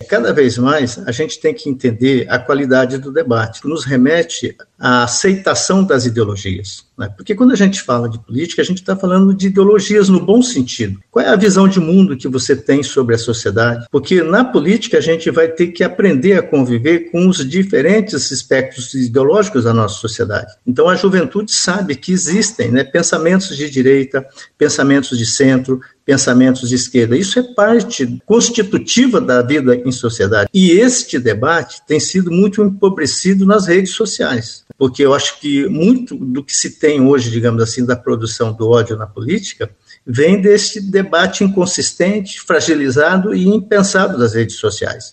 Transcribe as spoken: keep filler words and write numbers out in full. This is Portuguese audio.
cada vez mais, a gente tem que entender a qualidade do debate, que nos remete à aceitação das ideologias, né? Porque quando a gente fala de política, a gente está falando de ideologias no bom sentido. Qual é a visão de mundo que você tem sobre a sociedade? Porque na política a gente vai ter que aprender a conviver com os diferentes espectros ideológicos da nossa sociedade. Então a juventude sabe que existem, né, pensamentos de direita, pensamentos de centro, pensamentos de esquerda. Isso é parte constitutiva da vida em sociedade. E este debate tem sido muito empobrecido nas redes sociais, porque eu acho que muito do que se tem hoje, digamos assim, da produção do ódio na política, vem deste debate inconsistente, fragilizado e impensado das redes sociais.